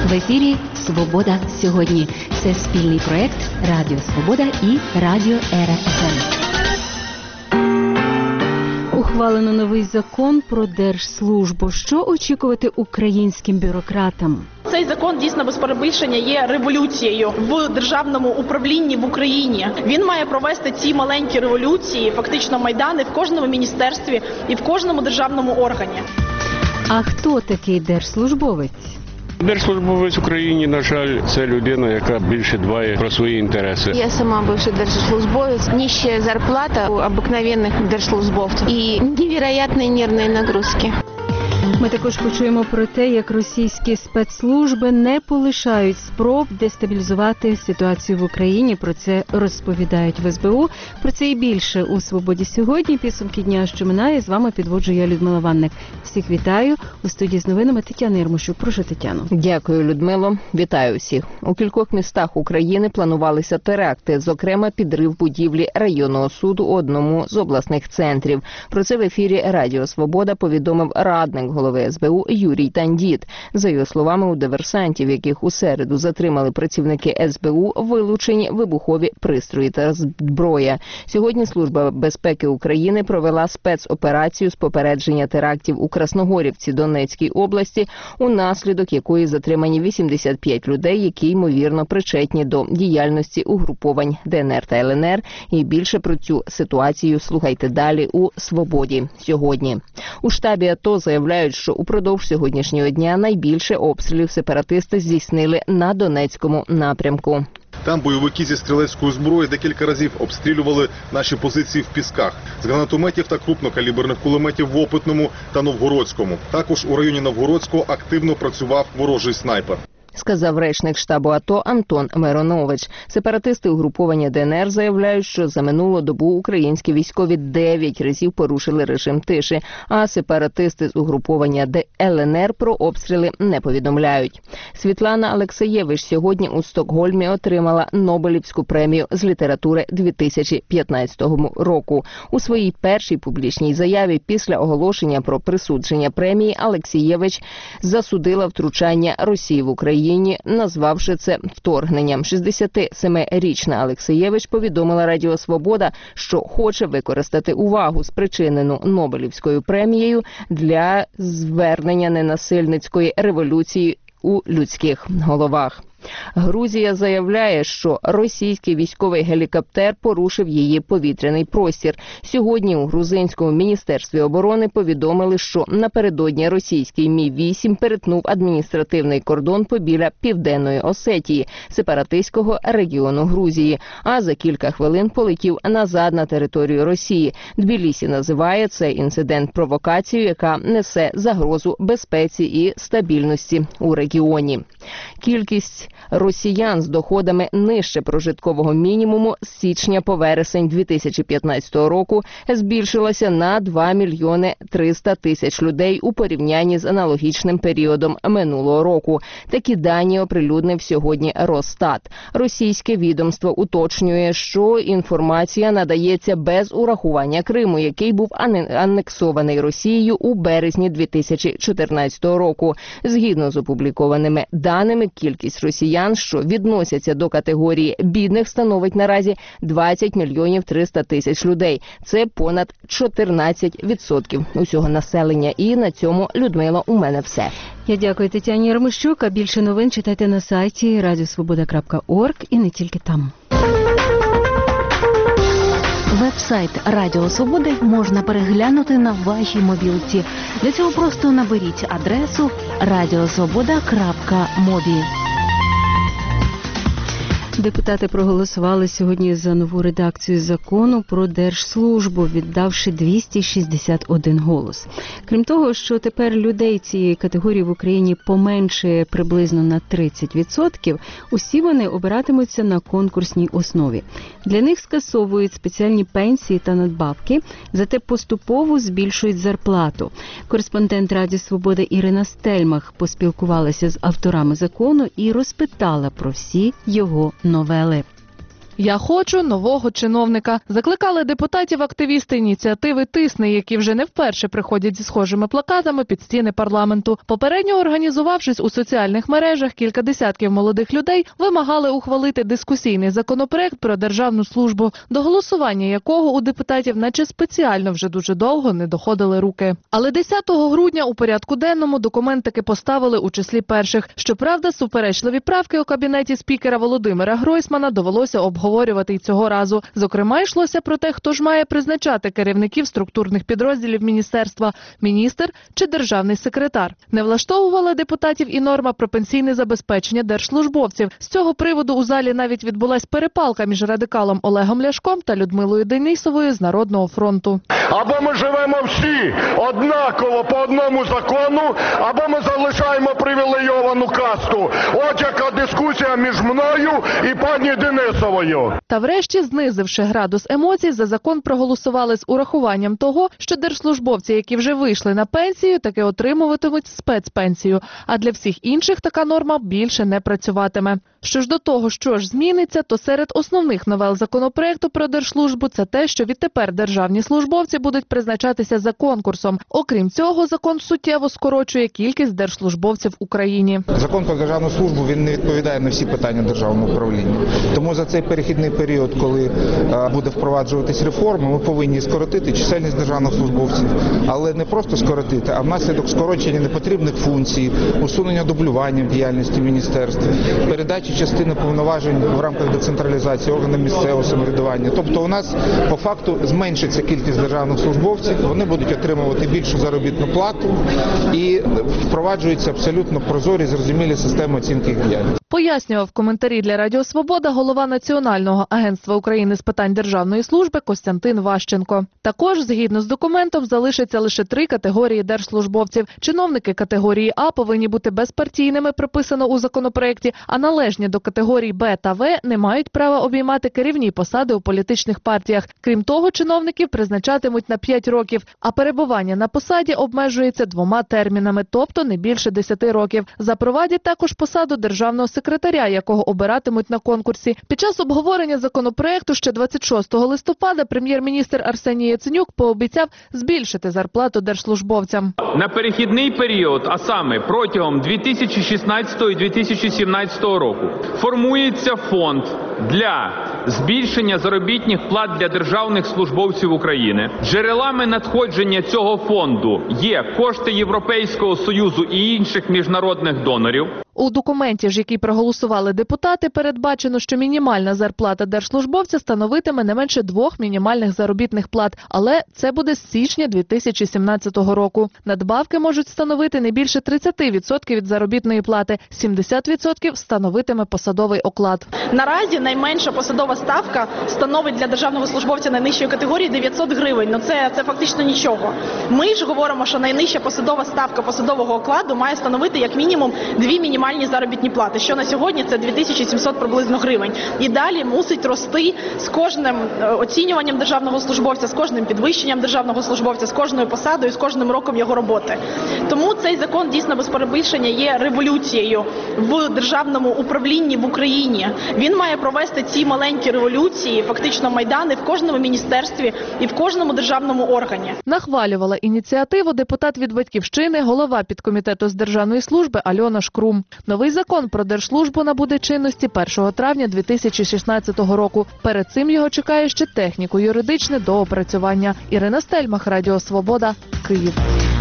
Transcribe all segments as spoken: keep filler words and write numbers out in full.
В ефірі «Свобода сьогодні». Це спільний проєкт Радіо Свобода і Радіо Ера еф ем. Ухвалено новий закон про держслужбу. Що очікувати українським бюрократам? Цей закон дійсно без перебільшення є революцією в державному управлінні в Україні. Він має провести ці маленькі революції, фактично майдани в кожному міністерстві і в кожному державному органі. А хто такий держслужбовець? Держслужбовець в Україні, на жаль, це людина, яка більше дбає про свої інтереси. Я сама бывший держслужбовец. Нищая зарплата у обыкновенных держслужбовцев и невероятные нервные нагрузки. Ми також почуємо про те, як російські спецслужби не полишають спроб дестабілізувати ситуацію в Україні. Про це розповідають в ес бе у. Про це і більше у «Свободі сьогодні». Підсумки дня, що минає. З вами підводжу я, Людмила Ванник. Всіх вітаю. У студії з новинами Тетяна Єрмощук. Прошу, Тетяно. Дякую, Людмило. Вітаю всіх. У кількох містах України планувалися теракти, зокрема підрив будівлі районного суду у одному з обласних центрів. Про це в ефірі Радіо Свобода повідомив радник голови ес бе у Юрій Тандіт. За його словами, у диверсантів, яких у середу затримали працівники ес бе у, вилучені вибухові пристрої та зброя. Сьогодні Служба безпеки України провела спецоперацію з попередження терактів у Красногорівці Донецькій області, унаслідок якої затримані вісімдесят п'ять людей, які, ймовірно, причетні до діяльності угруповань де ен ер та ел ен ер. І більше про цю ситуацію слухайте далі у «Свободі сьогодні». У штабі АТО заявляють, що упродовж сьогоднішнього дня найбільше обстрілів сепаратисти здійснили на Донецькому напрямку. Там бойовики зі стрілецької зброї декілька разів обстрілювали наші позиції в Пісках з гранатометів та крупнокаліберних кулеметів в Опитному та Новгородському. Також у районі Новгородського активно працював ворожий снайпер. Сказав речник штабу АТО Антон Миронович. Сепаратисти угруповання де ен ер заявляють, що за минулу добу українські військові дев'ять разів порушили режим тиші, а сепаратисти з угруповання ел ен ер про обстріли не повідомляють. Світлана Алексєєвич сьогодні у Стокгольмі отримала Нобелівську премію з літератури дві тисячі п'ятнадцятого року. У своїй першій публічній заяві після оголошення про присудження премії Алексєєвич засудила втручання Росії в Україні, назвавши це вторгненням. шістдесятисемирічна Алексєєвич повідомила Радіо Свобода, що хоче використати увагу, спричинену Нобелівською премією, для звернення ненасильницької революції у людських головах. Грузія заявляє, що російський військовий гелікоптер порушив її повітряний простір. Сьогодні у грузинському міністерстві оборони повідомили, що напередодні російський Мі вісім перетнув адміністративний кордон побіля Південної Осетії, сепаратистського регіону Грузії, а за кілька хвилин полетів назад на територію Росії. Тбілісі називає цей інцидент провокацією, яка несе загрозу безпеці і стабільності у регіоні. Кількість росіян з доходами нижче прожиткового мінімуму з січня по вересень дві тисячі п'ятнадцятого року збільшилася на два мільйони триста тисяч людей у порівнянні з аналогічним періодом минулого року. Такі дані оприлюднив сьогодні Росстат. Російське відомство уточнює, що інформація надається без урахування Криму, який був анексований Росією у березні дві тисячі чотирнадцятого року. Згідно з опублікованими даними, кількість росіян, що відносяться до категорії бідних, становить наразі двадцять мільйонів триста тисяч людей. Це понад чотирнадцять відсотків усього населення. І на цьому, Людмила, у мене все. Я дякую Тетяні Єрмощук, а більше новин читайте на сайті радіосвобода крапка орг і не тільки там. Веб-сайт Радіо Свободи можна переглянути на вашій мобілці. Для цього просто наберіть адресу радіосвобода крапка мобі. Депутати проголосували сьогодні за нову редакцію закону про держслужбу, віддавши двісті шістдесят один голос. Крім того, що тепер людей цієї категорії в Україні поменшає приблизно на тридцять відсотків, усі вони обиратимуться на конкурсній основі. Для них скасовують спеціальні пенсії та надбавки, зате поступово збільшують зарплату. Кореспондент Радіо Свобода Ірина Стельмах поспілкувалася з авторами закону і розпитала про всі його новели. «Я хочу нового чиновника». Закликали депутатів-активісти ініціативи «Тисни», які вже не вперше приходять зі схожими плакатами під стіни парламенту. Попередньо організувавшись у соціальних мережах, кілька десятків молодих людей вимагали ухвалити дискусійний законопроект про державну службу, до голосування якого у депутатів наче спеціально вже дуже довго не доходили руки. Але десятого грудня у порядку денному документ таки поставили у числі перших. Щоправда, суперечливі правки у кабінеті спікера Володимира Гройсмана довелося обговорювати й цього разу. Зокрема, йшлося про те, хто ж має призначати керівників структурних підрозділів міністерства – міністр чи державний секретар. Не влаштовувала депутатів і норма про пенсійне забезпечення держслужбовців. З цього приводу у залі навіть відбулась перепалка між радикалом Олегом Ляшком та Людмилою Денисовою з Народного фронту. Або ми живемо всі однаково по одному закону, або ми залишаємо привілейовану касту. От яка дискусія між мною і пані Денисовою. Та врешті, знизивши градус емоцій, за закон проголосували з урахуванням того, що держслужбовці, які вже вийшли на пенсію, таки отримуватимуть спецпенсію. А для всіх інших така норма більше не працюватиме. Що ж до того, що ж зміниться, то серед основних новел законопроекту про держслужбу це те, що відтепер державні службовці будуть призначатися за конкурсом. Окрім цього, закон суттєво скорочує кількість держслужбовців в Україні. Закон про державну службу, він не відповідає на всі питання державного управління. Тому за цей перехідний період, коли а, буде впроваджуватись реформа, ми повинні скоротити чисельність державних службовців. Але не просто скоротити, а внаслідок скорочення непотрібних функцій, усунення дублювання в діяльності міністерств, передачі частини повноважень в рамках децентралізації органам місцевого самоврядування. Тобто у нас по факту зменшиться кількість державних службовців, вони будуть отримувати більшу заробітну плату і впроваджується абсолютно прозорі, зрозумілі системи оцінки їх діяльності. Пояснював в коментарі для Радіо Свобода голова Національного агентства України з питань державної служби Костянтин Ващенко. Також, згідно з документом, залишаться лише три категорії держслужбовців. Чиновники категорії А повинні бути безпартійними, прописано у законопроекті, а належні до категорій Б та В не мають права обіймати керівні посади у політичних партіях. Крім того, чиновників призначатимуть на п'ять років, а перебування на посаді обмежується двома термінами, тобто не більше десяти років. Запровадять також посаду державного секретаря, якого обиратимуть на конкурсі. Під час обговорення законопроекту ще двадцять шостого листопада прем'єр-міністр Арсеній Яценюк пообіцяв збільшити зарплату держслужбовцям. На перехідний період, а саме протягом дві тисячі шістнадцятого і дві тисячі сімнадцятого року, формується фонд для збільшення заробітних плат для державних службовців України. Джерелами надходження цього фонду є кошти Європейського Союзу і інших міжнародних донорів. У документі ж, який проголосували депутати, передбачено, що мінімальна зарплата держслужбовця становитиме не менше двох мінімальних заробітних плат, але це буде з січня дві тисячі сімнадцятого року. Надбавки можуть становити не більше тридцять відсотків від заробітної плати, сімдесят відсотків становитиме посадовий оклад. Наразі найменша посадова ставка становить для державного службовця найнижчої категорії дев'ятсот гривень. Ну це, це фактично нічого. Ми ж говоримо, що найнижча посадова ставка посадового окладу має становити як мінімум дві мінімальні заробітні плати, що на сьогодні це дві тисячі сімсот приблизно гривень. І далі мусить рости з кожним оцінюванням державного службовця, з кожним підвищенням державного службовця, з кожною посадою, з кожним роком його роботи. Тому цей закон дійсно без перебільшення є революцією в державному управлінні в Україні. Він має провести ці маленькі революції, фактично майдани в кожному міністерстві і в кожному державному органі. Нахвалювала ініціативу депутат від «Батьківщини», голова підкомітету з державної служби Альона Шкрум. Новий закон про держслужбу набуде чинності першого травня дві тисячі шістнадцятого року. Перед цим його чекає ще техніко-юридичне доопрацювання. Ірина Стельмах, Радіо Свобода, Київ.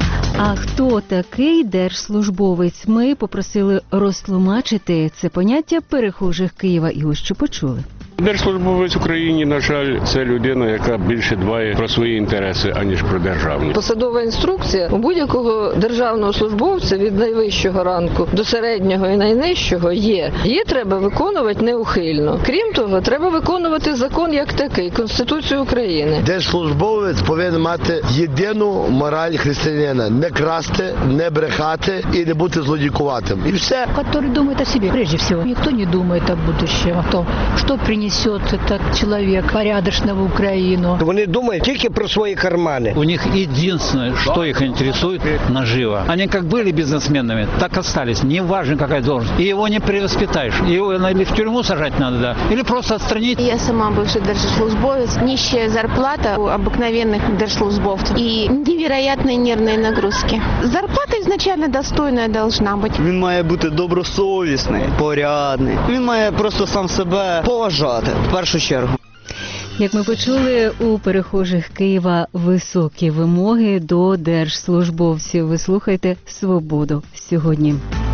А хто такий держслужбовець? Ми попросили розтлумачити це поняття перехожих Києва. І ось що почули. Держслужбовець в Україні, на жаль, це людина, яка більше дбає про свої інтереси, аніж про державні. Посадова інструкція у будь-якого державного службовця від найвищого ранку до середнього і найнижчого є. Її треба виконувати неухильно. Крім того, треба виконувати закон як такий, Конституцію України. Держслужбовець повинен мати єдину мораль християнина. Не красти, не брехати і не бути злодійкуватим. І все. Который думает о себе, прежде всего. Никто не думает о будущем, о том, что принесет несет этот человек порядочно в Украину. Вони думають тільки про свої кармани. У них единственное, что их интересует, нажива. Они как были бизнесменами, так остались. Не важно, какая должность. И его не перевоспитаешь. Его или в тюрьму сажать надо, да, или просто отстранить. Я сама бывший держслужбовец. Нищая зарплата у обыкновенных держслужбовцев и невероятные нервные нагрузки. Зарплата изначально достойная должна быть. Він має бути добросовісний, порядний. Він має просто сам себе поважати в першу чергу. Як ми почули, у перехожих Києва високі вимоги до держслужбовців. Ви слухайте «Свободу сьогодні».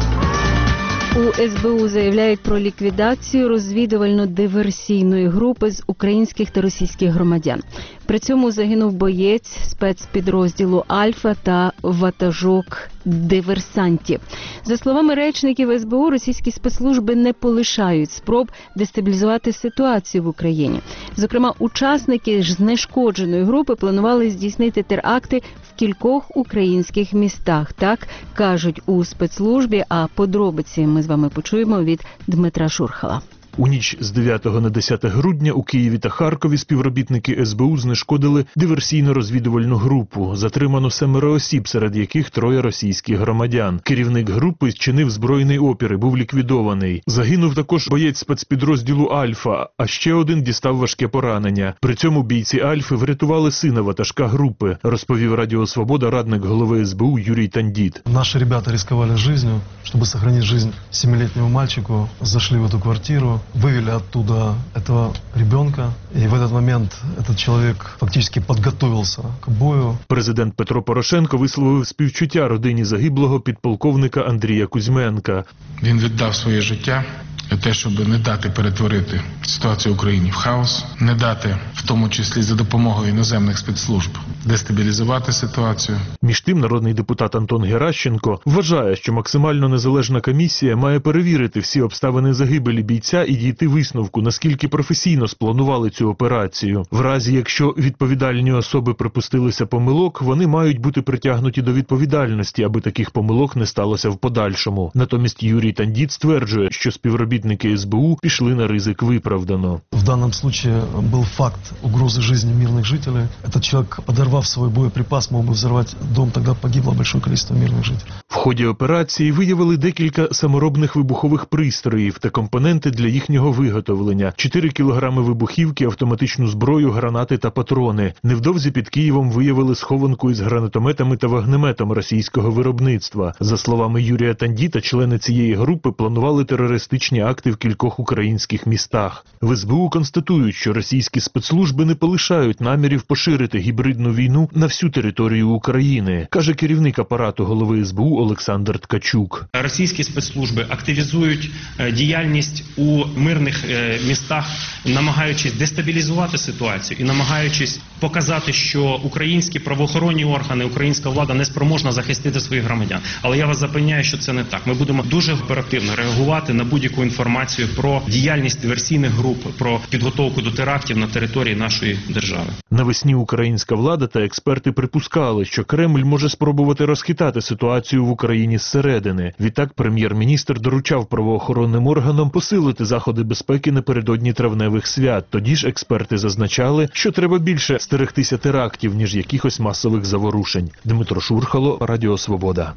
У ес бе у заявляють про ліквідацію розвідувально-диверсійної групи з українських та російських громадян. При цьому загинув боєць спецпідрозділу «Альфа» та ватажок диверсантів. За словами речників ес бе у, російські спецслужби не полишають спроб дестабілізувати ситуацію в Україні. Зокрема, учасники ж знешкодженої групи планували здійснити теракти в кількох українських містах. Так кажуть у спецслужбі, а подробиці ми з вами почуємо від Дмитра Шурхала. У ніч з дев'ятого на десяте грудня у Києві та Харкові співробітники ес бе у знешкодили диверсійно-розвідувальну групу. Затримано семеро осіб, серед яких троє російських громадян. Керівник групи чинив збройний опір і був ліквідований. Загинув також боєць спецпідрозділу «Альфа», а ще один дістав важке поранення. При цьому бійці «Альфи» врятували сина ватажка групи, розповів Радіо Свобода радник голови ес бе у Юрій Тандіт. Наші ребята ризикували життю, щоб зберегти життя семилетнему мальчику. Зайшли в цю квартиру, вывели оттуда этого ребенка, и в этот момент этот человек фактически подготовился к бою. Президент Петро Порошенко висловив співчуття родині загиблого підполковника Андрія Кузьменка. Він віддав своє життя для те, щоб не дати перетворити ситуацію в Україні в хаос, не дати, в тому числі за допомогою іноземних спецслужб, дестабілізувати ситуацію. Між тим, народний депутат Антон Геращенко вважає, що максимально незалежна комісія має перевірити всі обставини загибелі бійця і дійти висновку, наскільки професійно спланували цю операцію. В разі, якщо відповідальні особи припустилися помилок, вони мають бути притягнуті до відповідальності, аби таких помилок не сталося в подальшому. Натомість Юрій Тандіт стверджує, що співробітники ес бе у пішли на ризик виправдано. В данном случае был факт угрозы жизни мирных жителей. Этот человек, подорвав свой боеприпас, мог бы взорвать дом, тогда погибло большое количество мирных жителей. В ході операції виявили декілька саморобних вибухових пристроїв та компоненти для їхнього виготовлення, чотири кілограми вибухівки, автоматичну зброю, гранати та патрони. Невдовзі під Києвом виявили схованку із гранатометами та вогнеметом російського виробництва. За словами Юрія Тандіта, члени цієї групи планували терористичні акти в кількох українських містах. В ес бе у констатують, що російські спецслужби не полишають намірів поширити гібридну війну на всю територію України, каже керівник апарату голови ес бе у Олександр Ткачук. Російські спецслужби активізують діяльність у мирних містах, намагаючись дестабілізувати ситуацію і намагаючись показати, що українські правоохоронні органи, українська влада не спроможна захистити своїх громадян. Але я вас запевняю, що це не так. Ми будемо дуже оперативно реагувати на будь-яку інформацію про діяльність диверсійних груп, про підготовку до терактів на території нашої держави. Навесні українська влада та експерти припускали, що Кремль може спробувати розхитати ситуацію в Україні зсередини. Відтак прем'єр-міністр доручав правоохоронним органам посилити заходи безпеки напередодні травневих свят. Тоді ж експерти зазначали, що треба більше стерегтися терактів, ніж якихось масових заворушень. Дмитро Шурхало, Радіо Свобода.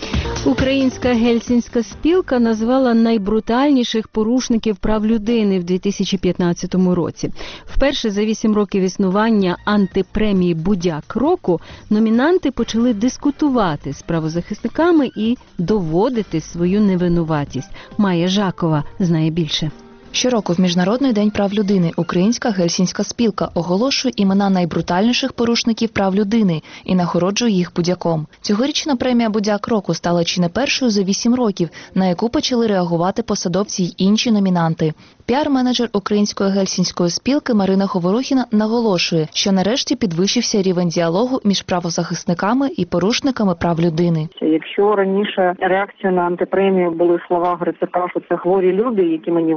Українська гельсінська спілка назвала найбрутальніших порушників прав людини в дві тисячі п'ятнадцятому році. Вперше за вісім років існування антипремії «Будяк року» номінанти почали дискутувати з правозахисниками і доводити свою невинуватість. Майя Жакова знає більше. Щороку в Міжнародний день прав людини Українська гельсінська спілка оголошує імена найбрутальніших порушників прав людини і нагороджує їх будяком. Цьогорічна премія «Будяк року» стала чи не першою за вісім років, на яку почали реагувати посадовці й інші номінанти. Піар-менеджер Української гельсінської спілки Марина Говорухіна наголошує, що нарешті підвищився рівень діалогу між правозахисниками і порушниками прав людини. Якщо раніше реакцією на антипремію були слова Грицака, що це хворі люди, які мені вручили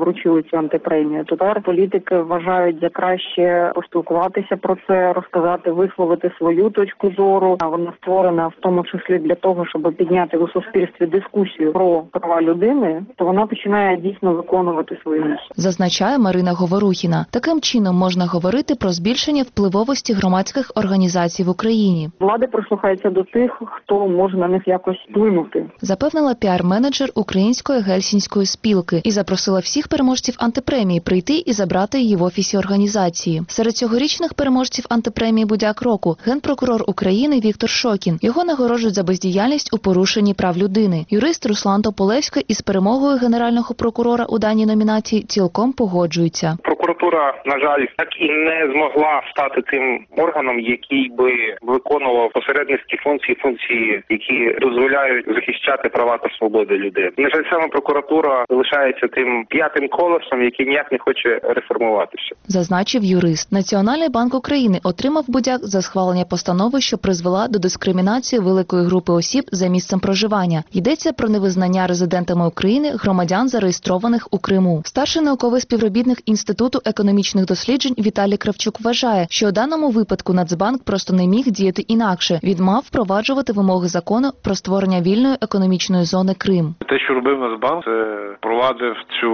цю антипремію. Тепер політики вважають за краще поспілкуватися про це, розказати, висловити свою точку зору. А вона створена в тому числі для того, щоб підняти у суспільстві дискусію про права людини, то вона починає дійсно виконувати свою місію. Зазначає Марина Говорухіна. Таким чином можна говорити про збільшення впливовості громадських організацій в Україні. Влада прислухається до тих, хто може на них якось вплинути. Запевнила піар-менеджер Української гельсінської спілки і запросила всіх переможців антипремії прийти і забрати її в офісі організації. Серед цьогорічних переможців антипремії «Будяк року» генпрокурор України Віктор Шокін. Його нагороджують за бездіяльність у порушенні прав людини. Юрист Руслан Тополевський із перемогою генерального прокурора у даній номінації цілком погоджується. Прокуратура, на жаль, так і не змогла стати тим органом, який би виконував посередницькі функції, функції, які дозволяють захищати права та свободи людей. На жаль, саме прокуратура залишається тим п'ятим колесом, який ніяк не хоче реформуватися. Зазначив юрист. Національний банк України отримав Будяк за схвалення постанови, що призвела до дискримінації великої групи осіб за місцем проживання. Йдеться про невизнання резидентами України громадян, зареєстрованих у Криму. Старший науковий співробітник Інституту економічних досліджень Віталій Кравчук вважає, що у даному випадку Нацбанк просто не міг діяти інакше. Він мав впроваджувати вимоги закону про створення вільної економічної зони Крим. Те, що робив Нацбанк, це впровадив цю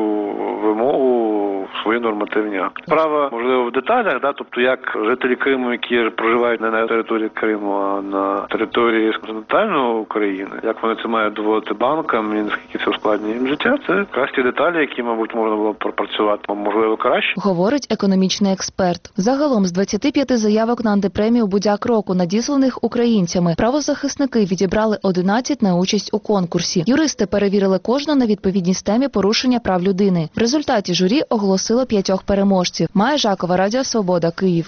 вимогу в свої нормативні акти. Справа, можливо, в деталях, да, тобто як жителі Криму, які проживають не на території Криму, а на території континентальної України, як вони це мають доводити банкам і наскільки це ускладнює їм життя, це якраз ті деталі, які, мабуть, можна було б пропрацювати, можливо, краще. Говорить економічний експерт. Загалом з двадцяти п'яти заявок на антипремію «Будяк року», надісланих українцями, правозахисники відібрали одинадцять на участь у конкурсі. Юристи перевірили кожну на відповідність темі порушення прав людини. В результаті журі оголосило п'ятьох переможців. Майя Жакова, Радіо Свобода, Київ.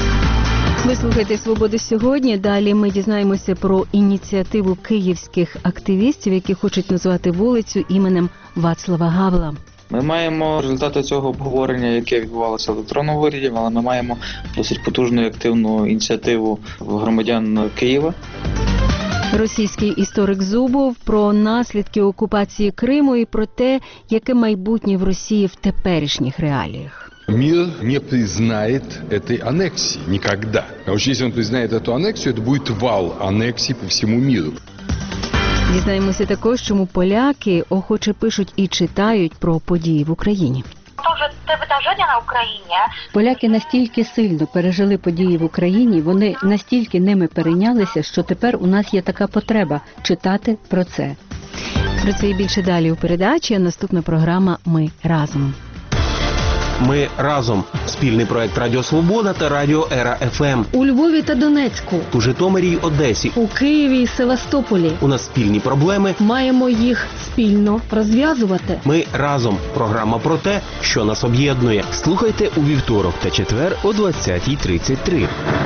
Ви слухаєте «Свободу сьогодні». Далі ми дізнаємося про ініціативу київських активістів, які хочуть назвати вулицю іменем Вацлава Гавела. Ми маємо результати цього обговорення, яке відбувалося в електронному вигляді, але ми маємо досить потужну і активну ініціативу громадян Києва. Російський історик Зубов про наслідки окупації Криму і про те, яке майбутнє в Росії в теперішніх реаліях. Мир не признает этой аннексии никогда. А уж если он признает эту аннексию, это будет вал аннексий по всему миру. Дізнаємося також, чому поляки охоче пишуть і читають про події в Україні. Te wydarzenia na Ukrainie. Поляки настільки сильно пережили події в Україні, вони настільки ними перейнялися, що тепер у нас є така потреба читати про це. Про це і більше далі у передачі. Наступна програма «Ми разом». Ми разом. Спільний проект Радіо Свобода та Радіо Ера еф ем. У Львові та Донецьку. У Житомирі й Одесі. У Києві і Севастополі. У нас спільні проблеми. Маємо їх спільно розв'язувати. Ми разом. Програма про те, що нас об'єднує. Слухайте у вівторок та четвер о двадцятій тридцять три.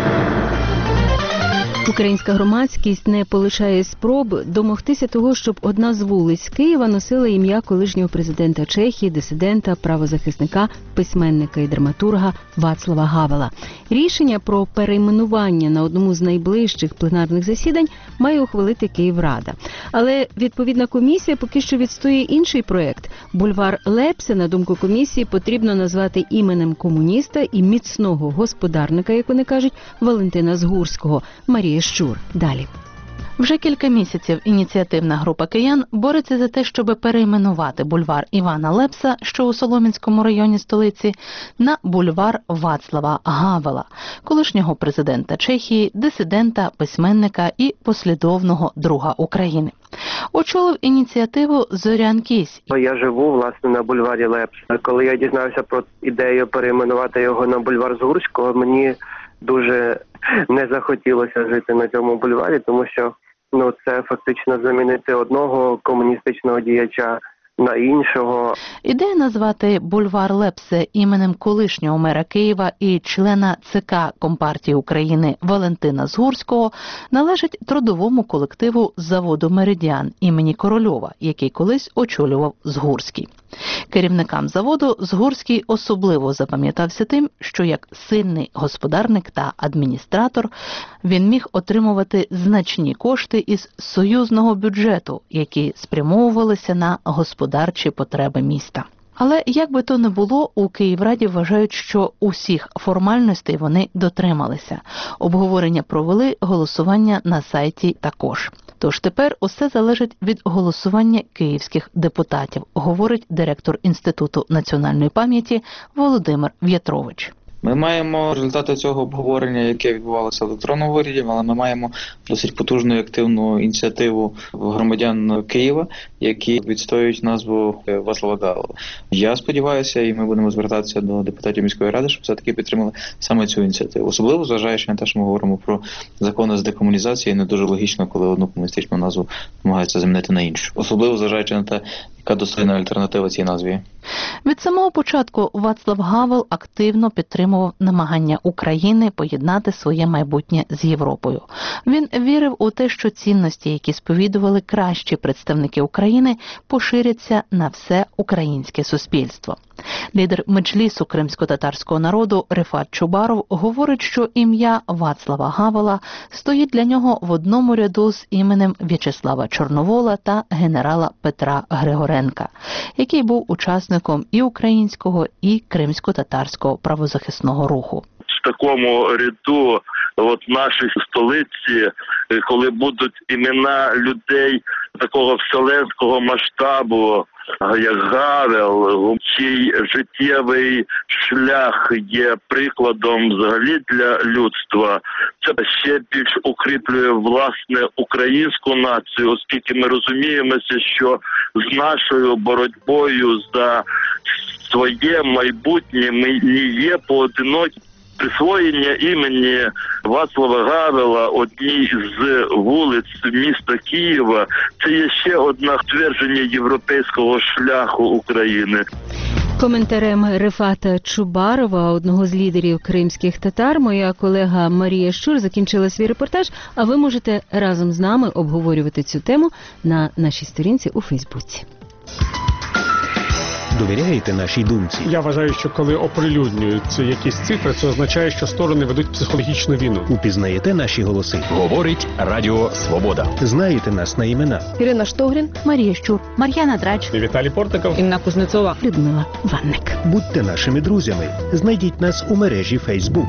Українська громадськість не полишає спроб домогтися того, щоб одна з вулиць Києва носила ім'я колишнього президента Чехії, дисидента, правозахисника, письменника і драматурга Вацлава Гавела. Рішення про перейменування на одному з найближчих пленарних засідань має ухвалити Київрада. Але відповідна комісія поки що відстоює інший проект. Бульвар Лепса, на думку комісії, потрібно назвати іменем комуніста і міцного господарника, як вони кажуть, Валентина Згурського. Марія Щур. Далі. Вже кілька місяців ініціативна група киян бореться за те, щоб перейменувати бульвар Івана Лепса, що у Солом'янському районі столиці, на бульвар Вацлава Гавела, колишнього президента Чехії, дисидента, письменника і послідовного друга України. Очолив ініціативу Зорян Кісь. Я живу, власне, на бульварі Лепса. Коли я дізнався про ідею перейменувати його на бульвар Згурського, мені дуже не захотілося жити на цьому бульварі, тому що ну це фактично замінити одного комуністичного діяча на іншого. Ідея назвати бульвар Лепсе іменем колишнього мера Києва і члена ЦК Компартії України Валентина Згурського належить трудовому колективу заводу «Меридіан» імені Корольова, який колись очолював Згурський. Керівникам заводу Згурський особливо запам'ятався тим, що як сильний господарник та адміністратор він міг отримувати значні кошти із союзного бюджету, які спрямовувалися на господарчі потреби міста. Але як би то не було, у Київраді вважають, що усіх формальностей вони дотрималися. Обговорення провели, голосування на сайті також. Тож тепер усе залежить від голосування київських депутатів, говорить директор Інституту національної пам'яті Володимир В'ятрович. Ми маємо результати цього обговорення, яке відбувалося в електронному вигляді, але ми маємо досить потужну і активну ініціативу громадян Києва, які відстоюють назву Вацлава Гавела. Я сподіваюся, і ми будемо звертатися до депутатів міської ради, щоб все-таки підтримали саме цю ініціативу. Особливо зважаючи на те, що ми говоримо про закони з декомунізації, не дуже логічно, коли одну комуністичну назву намагаються замінити на іншу. Особливо зважаючи на те, яка достойна альтернатива цій назві. Від самого початку Вацлав Гавел активно підтримував намагання України поєднати своє майбутнє з Європою. Він вірив у те, що цінності, які сповідували кращі представники України, поширяться на все українське суспільство. Лідер меджлісу кримсько-татарського народу Рифат Чубаров говорить, що ім'я Вацлава Гавела стоїть для нього в одному ряду з іменем В'ячеслава Чорновола та генерала Петра Григоренка, який був учасником і українського, і кримсько-татарського правозахисного руху. В такому ряду от нашій столиці, коли будуть імена людей такого вселенського масштабу, як Гавел, чий життєвий шлях є прикладом взагалі для людства, це ще більш укріплює власне українську націю, оскільки ми розуміємося, що з нашою боротьбою за своє майбутнє ми не є поодинокі. Присвоєння імені Вацлава Гавела одній з вулиць міста Києва – це є ще одне твердження європейського шляху України. Коментарем Рифата Чубарова, одного з лідерів кримських татар, моя колега Марія Щур закінчила свій репортаж, а ви можете разом з нами обговорювати цю тему на нашій сторінці у Фейсбуці. Довіряєте нашій думці? Я вважаю, що коли оприлюднюються якісь цифри, це означає, що сторони ведуть психологічну війну. Упізнаєте наші голоси? Говорить Радіо Свобода. Знаєте нас на імена? Ірина Штогрін, Марія Щур, Мар'яна Драч, Віталій Портников, Інна Кузнецова, Людмила Ванник. Будьте нашими друзями. Знайдіть нас у мережі Фейсбук.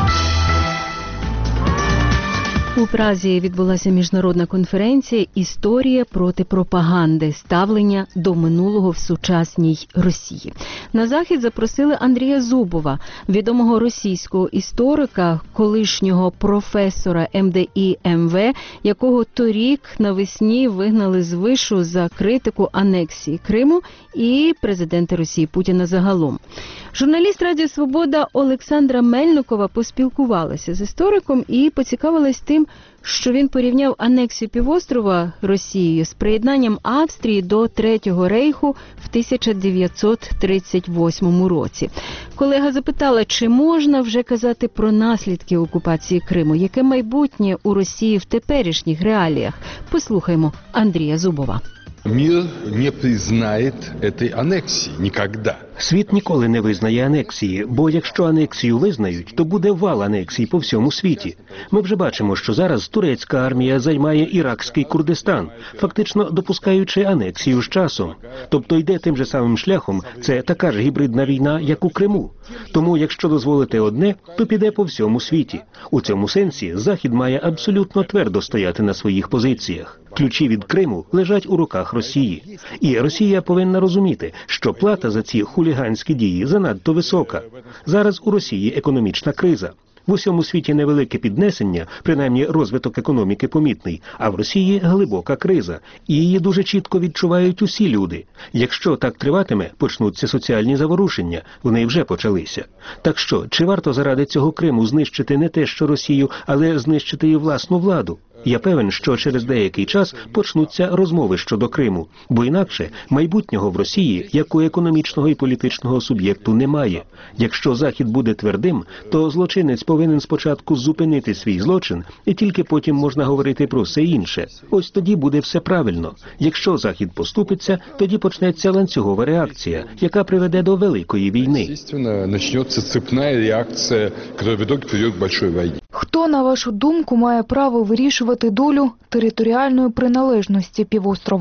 У Празі відбулася міжнародна конференція «Історія проти пропаганди. Ставлення до минулого в сучасній Росії». На захід запросили Андрія Зубова, відомого російського історика, колишнього професора ем де і ем ве, якого торік навесні вигнали з вишу за критику анексії Криму, і президента Росії Путіна загалом. Журналіст Радіо Свобода Олександра Мельникова поспілкувалася з істориком і поцікавилась тим, що він порівняв анексію півострова Росією з приєднанням Австрії до Третього рейху в тисяча дев'ятсот тридцять восьмому році. Колега запитала, чи можна вже казати про наслідки окупації Криму, яке майбутнє у Росії в теперішніх реаліях. Послухаймо Андрія Зубова. Мир не признает этой аннексии никогда. Світ ніколи не визнає анексії, бо якщо анексію визнають, то буде вал анексій по всьому світі. Ми вже бачимо, що зараз турецька армія займає іракський Курдистан, фактично допускаючи анексію з часом. Тобто йде тим же самим шляхом, це така ж гібридна війна, як у Криму. Тому якщо дозволите одне, то піде по всьому світі. У цьому сенсі Захід має абсолютно твердо стояти на своїх позиціях. Ключі від Криму лежать у руках Росії. І Росія повинна розуміти, що плата за ці хуліганські дії занадто висока. Зараз у Росії економічна криза. В усьому світі невелике піднесення, принаймні розвиток економіки помітний, а в Росії глибока криза. І її дуже чітко відчувають усі люди. Якщо так триватиме, почнуться соціальні заворушення. Вони вже почалися. Так що, чи варто заради цього Криму знищити не те, що Росію, але знищити і власну владу? Я певен, що через деякий час почнуться розмови щодо Криму, бо інакше майбутнього в Росії, як у економічного і політичного суб'єкту, немає. Якщо Захід буде твердим, то злочинець повинен спочатку зупинити свій злочин, і тільки потім можна говорити про все інше. Ось тоді буде все правильно. Якщо Захід поступиться, тоді почнеться ланцюгова реакція, яка приведе до великої війни. Естественно, начнется цепная реакция, которая в итоге приведет к большой войне. Хто, на вашу думку, має право вирішувати долю територіальної приналежності півострова?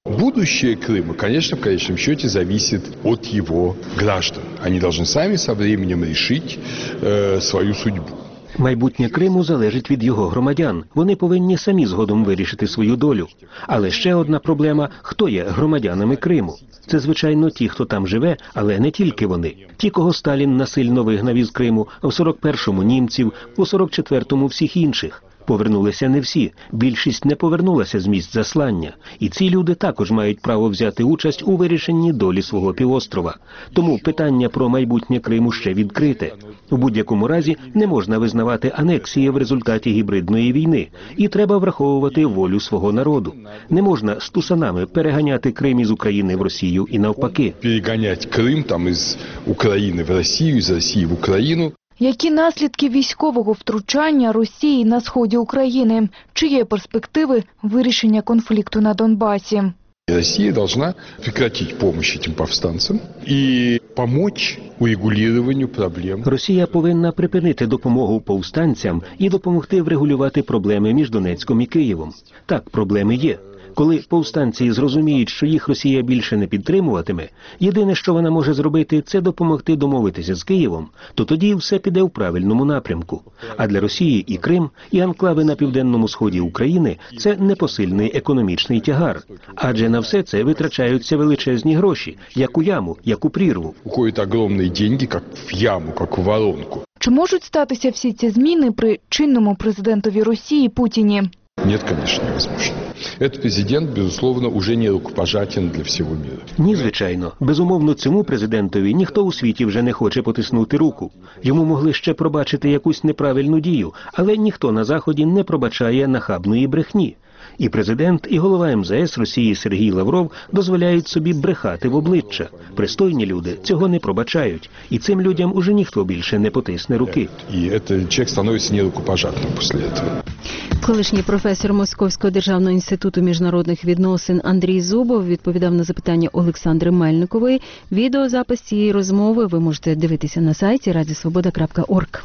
Будущее Крыма, конечно, в конечном счете зависит от его граждан. Они должны сами со временем решить э, свою судьбу. Майбутнє Криму залежить від його громадян. Вони повинні самі згодом вирішити свою долю. Але ще одна проблема – хто є громадянами Криму? Це, звичайно, ті, хто там живе, але не тільки вони. Ті, кого Сталін насильно вигнав із Криму, а в сорок першому німців, у сорок четвертому всіх інших. Повернулися не всі, більшість не повернулася з місць заслання. І ці люди також мають право взяти участь у вирішенні долі свого півострова. Тому питання про майбутнє Криму ще відкрите. У будь-якому разі не можна визнавати анексії в результаті гібридної війни. І треба враховувати волю свого народу. Не можна з тусанами переганяти Крим із України в Росію і навпаки. Переганяти Крим там із України в Росію, із Росії в Україну. Які наслідки військового втручання Росії на сході України? Чи є перспективи вирішення конфлікту на Донбасі? Россия должна прекратить помощь этим повстанцам и помочь урегулированию проблем. Росія повинна припинити допомогу повстанцям і допомогти врегулювати проблеми між Донецьком і Києвом. Так, проблеми є. Коли повстанці зрозуміють, що їх Росія більше не підтримуватиме, єдине, що вона може зробити, це допомогти домовитися з Києвом, то тоді все піде в правильному напрямку. А для Росії і Крим, і анклави на південному сході України – це непосильний економічний тягар. Адже на все це витрачаються величезні гроші, як у яму, як у прірву. Уходять огромні гроші, як в яму, як в воронку. Чи можуть статися всі ці зміни при чинному президентові Росії Путіні? Нет, конечно, невозможно. Этот президент, безусловно, уже не рукопожатен для всего мира. Ні, звичайно. Безумовно, цьому президентові ніхто у світі вже не хоче потиснути руку. Йому могли ще пробачити якусь неправильну дію, але ніхто на Заході не пробачає нахабної брехні. І президент, і голова ем зе ес Росії Сергій Лавров дозволяють собі брехати в обличчя. Пристойні люди цього не пробачають. І цим людям уже ніхто більше не потисне руки. І цей чоловік становиться нерукопожатним після цього. Колишній професор Московського державного інституту міжнародних відносин Андрій Зубов відповідав на запитання Олександри Мельникової. Відеозапис цієї розмови ви можете дивитися на сайті радіо свобода крапка орг.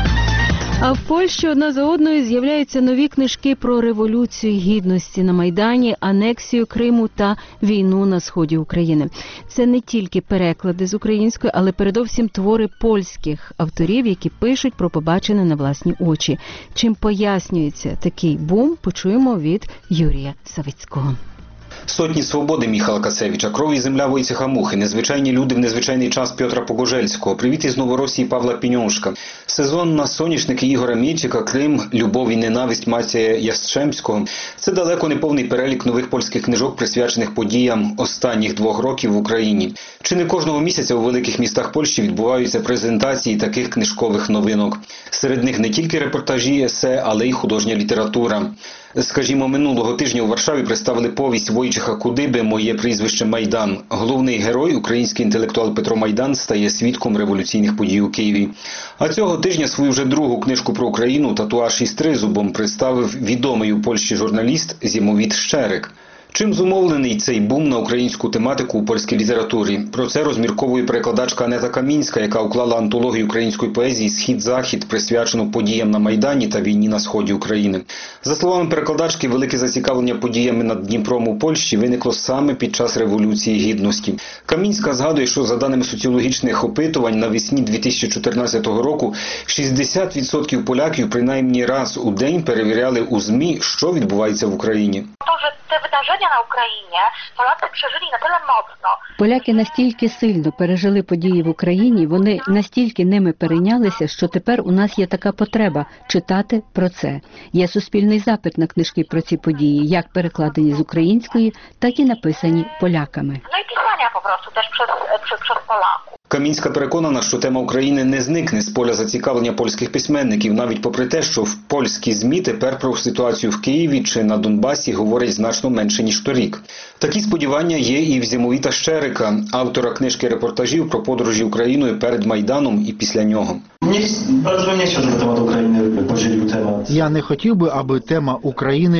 А в Польщі одна за одною з'являються нові книжки про революцію гідності на Майдані, анексію Криму та війну на сході України. Це не тільки переклади з української, але передовсім твори польських авторів, які пишуть про побачене на власні очі. Чим пояснюється такий бум, почуємо від Юрія Савицького. Сотні свободи Міхала Касевича, кров і земля Войцеха Мухи, незвичайні люди в незвичайний час Пьотра Погожельського, привіт із Новоросії Павла Піньошка, сезон на соняшники Ігора Мєчика, Крим, любов і ненависть Матія Ясtrzемського. Це далеко не повний перелік нових польських книжок, присвячених подіям останніх двох років в Україні. Чи не кожного місяця у великих містах Польщі відбуваються презентації таких книжкових новинок. Серед них не тільки репортажі, есе, але й художня література. Скажімо, минулого тижня у Варшаві представили повість Войчеха Кудиби «Моє прізвище Майдан». Головний герой, український інтелектуал Петро Майдан, стає свідком революційних подій у Києві. А цього тижня свою вже другу книжку про Україну «Татуаж із тризубом» представив відомий у Польщі журналіст Зімовіт Щерик. Чим зумовлений цей бум на українську тематику у польській літературі? Про це розмірковує перекладачка Анета Камінська, яка уклала антологію української поезії «Схід-Захід», присвячену подіям на Майдані та війні на сході України. За словами перекладачки, велике зацікавлення подіями над Дніпром у Польщі виникло саме під час Революції Гідності. Камінська згадує, що за даними соціологічних опитувань навесні дві тисячі чотирнадцятого року шістдесят відсотків поляків принаймні раз у день перевіряли у ЗМІ, що відбувається в Україні. Te wydarzenia na Ukrainie Polacy przeżyli na tyle mocno. Поляки настільки сильно пережили події в Україні, вони настільки ними перейнялися, що тепер у нас є така потреба читати про це. Є суспільний запит на книжки про ці події, як перекладені з української, так і написані поляками. No i pisania po prostu też przez, przez, przez Polaków. Камінська переконана, що тема України не зникне з поля зацікавлення польських письменників, навіть попри те, що в польські ЗМІ тепер про ситуацію в Києві чи на Донбасі говорять значно менше, ніж торік. Такі сподівання є і в Зімовіта Щерика, автора книжки репортажів про подорожі Україною перед Майданом і після нього. Я не хотів би, аби тема України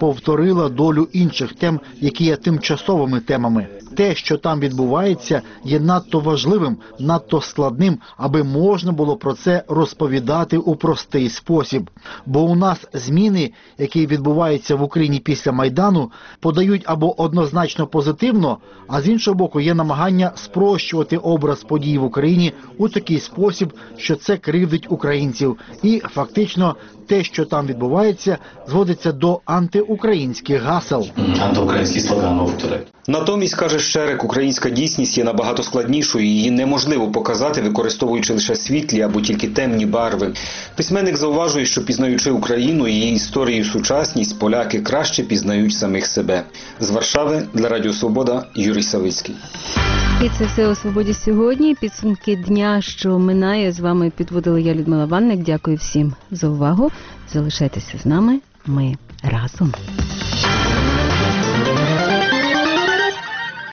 повторила долю інших тем, які є тимчасовими темами. Те, що там відбувається, є надто важливим, надто складним, аби можна було про це розповідати у простий спосіб. Бо у нас зміни, які відбуваються в Україні після Майдану, подають або однозначно позитивно, а з іншого боку є намагання спрощувати образ подій в Україні у такий спосіб, що це кривдить українців. І фактично те, що там відбувається, зводиться до антиукраїнських гасел. Антиукраїнський слоган повторяють. Натомість, каже Щерик, українська дійсність є набагато складнішою, її неможливо показати, використовуючи лише світлі або тільки темні барви. Письменник зауважує, що пізнаючи Україну, її історію і сучасність, поляки краще пізнають самих себе. З Варшави для Радіо Свобода Юрій Савицький. І це все у «Свободі» сьогодні. Підсумки дня, що минає, з вами підводила я, Людмила Ванник. Дякую всім за увагу. Залишайтеся з нами. Ми разом.